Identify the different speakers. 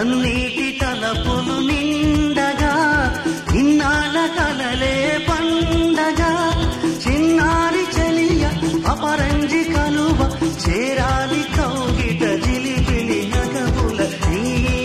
Speaker 1: పన్నీటి తలపులు నిండగా ఇన్నాళ్ళ కలలే పండగా చిన్నారి చలియ అపరంజి కలువ చేరాలి కౌగిట జిలిబిలి నగముల నీ